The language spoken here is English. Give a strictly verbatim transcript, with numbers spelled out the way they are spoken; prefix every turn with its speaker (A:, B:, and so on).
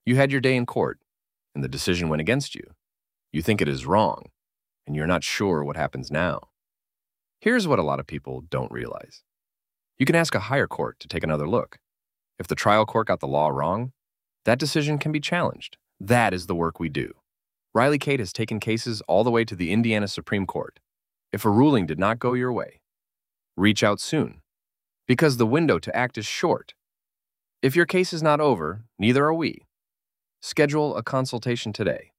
A: You had your day in court, and the decision went against you. You think it is wrong, and you're not sure what happens now. Here's what a lot of people don't realize. You can ask a higher court to take another look. If the trial court got the law wrong, that decision can be challenged. That is the work we do. Riley Kate has taken cases all the way to the Indiana Supreme Court. If a ruling did not go your way, reach out soon, because the window to act is short. If your case is not over, neither are we. Schedule a consultation today.